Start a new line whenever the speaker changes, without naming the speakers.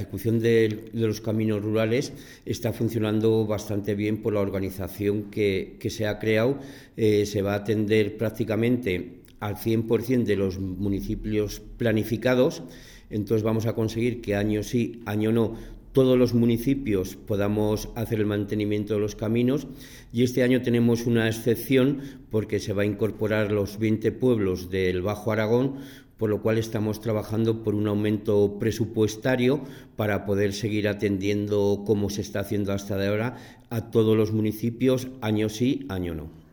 ejecución de los caminos rurales está funcionando bastante bien por la organización que se ha creado. Se va a atender prácticamente al 100% de los municipios planificados, entonces vamos a conseguir que año sí, año no, todos los municipios podamos hacer el mantenimiento de los caminos, y este año tenemos una excepción porque se va a incorporar los 20 pueblos del Bajo Aragón, por lo cual estamos trabajando por un aumento presupuestario para poder seguir atendiendo, como se está haciendo hasta ahora, a todos los municipios, año sí, año no.